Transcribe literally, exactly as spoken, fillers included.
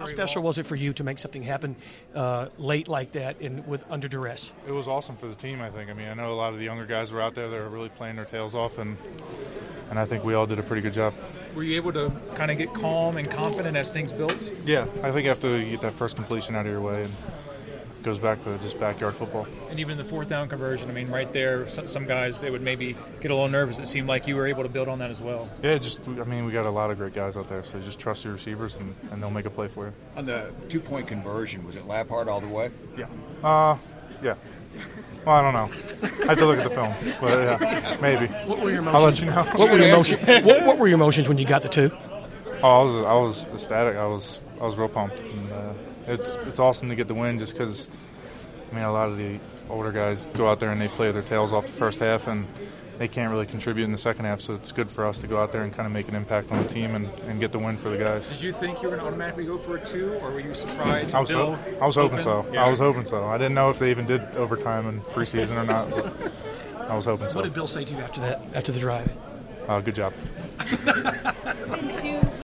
special ball. was it for you to make something happen uh, late like that in with under duress? It was awesome for the team, I think. I mean, I know a lot of the younger guys were out there that were really playing their tails off, and and I think we all did a pretty good job. Were you able to kind of get calm and confident as things built? Yeah, I think after you get that first completion out of your way, and it goes back to just backyard football. And even the fourth down conversion, I mean, right there, some, some guys, they would maybe get a little nervous. It seemed like you were able to build on that as well. Yeah, just, I mean, we got a lot of great guys out there, so just trust your receivers, and, and they'll make a play for you. On the two-point conversion, was it Laphard all the way? Yeah. Uh, yeah. Well, I don't know. I have to look at the film, but yeah, maybe. What were your emotions? I'll let you know. What were your emotions? what, what were your emotions when you got the two? Oh, I was I was ecstatic. I was I was real pumped. And, uh, it's it's awesome to get the win, just because. I mean, a lot of the older guys go out there and they play their tails off the first half, and they can't really contribute in the second half. So it's good for us to go out there and kind of make an impact on the team and, and get the win for the guys. Did you think you were going to automatically go for a two, or were you surprised? I was Bill I was hoping open? so. Yeah. I was hoping so. I didn't know if they even did overtime in preseason or not. But I was hoping so. What did Bill say to you after that? After the drive? Uh, good job. It's been two